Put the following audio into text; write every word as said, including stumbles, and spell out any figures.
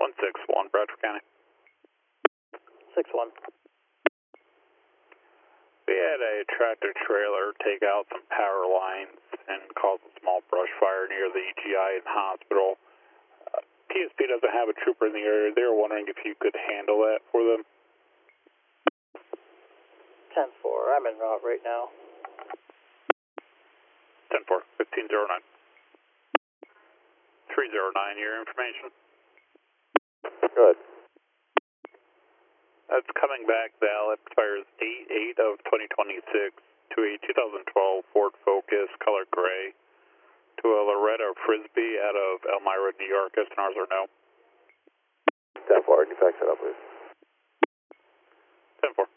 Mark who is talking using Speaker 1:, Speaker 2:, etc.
Speaker 1: one six one, Bradford County.
Speaker 2: six one.
Speaker 1: We had a tractor trailer take out some power lines and cause a small brush fire near the E G I and hospital. Uh, P S P doesn't have a trooper in the area. They were wondering if you could handle that for them.
Speaker 2: ten four, I'm en route right now.
Speaker 1: ten four, fifteen oh nine. three oh nine, your information.
Speaker 3: Good.
Speaker 1: That's coming back. Valid expires eight eight of twenty twenty-six to a two thousand twelve Ford Focus, color gray, to a Loretta Frisbee out of Elmira, New York. S N Rs are no.
Speaker 3: ten four, can you fax that up, please?
Speaker 1: ten four.